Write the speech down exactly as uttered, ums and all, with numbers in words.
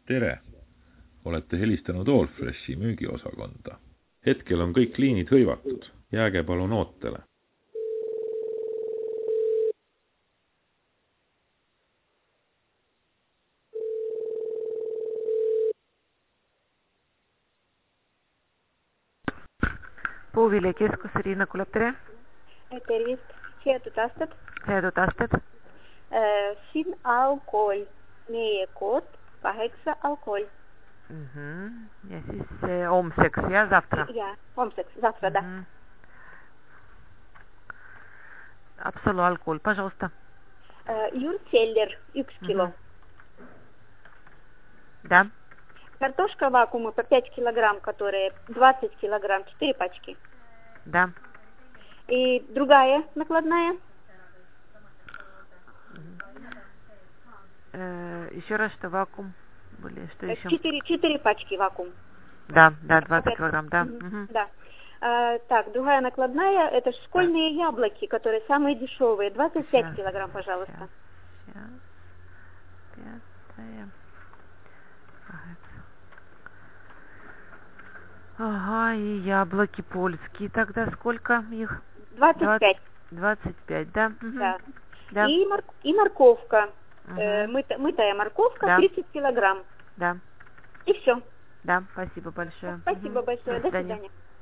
Tere! Olete helistanud Allfreshi müügiosakonda. Hetkel on kõik liinid hõivatud. Jääge palun ootele. Puuviljakeskus Riina Kulab, tere! Tervist! Head aastat! Head aastat! Siin alkohol. Meie kood kaheksa alkohol. Угу. Ja siis homseks, ja, завтра? Ja, homseks, завтра, да. Угу. Абсолю алкоголь, пожалуйста. Юрцеллер, üks кило. Угу. Да. Картошка вакуума по пять килограмм, которые двадцать килограмм, четыре пачки. Да. И другая накладная. Э, еще раз, что вакуум были, что еще? Четыре, четыре пачки вакуум. Да, да, двадцать килограмм, да. Угу. Угу. Да. А, так, другая накладная, это школьные да. яблоки, которые самые дешевые, двадцать пять сейчас, килограмм, пожалуйста. Сейчас, сейчас. Пятая. Ага, и яблоки польские, тогда сколько их? двадцать пять. двадцать пять, да? Угу. Да. Да. И, мор... и морковка. Угу. Э, мыта... Мытая морковка, да. тридцать килограмм. Да. И все. Да, спасибо большое. Спасибо угу. большое. До До свидания. свидания.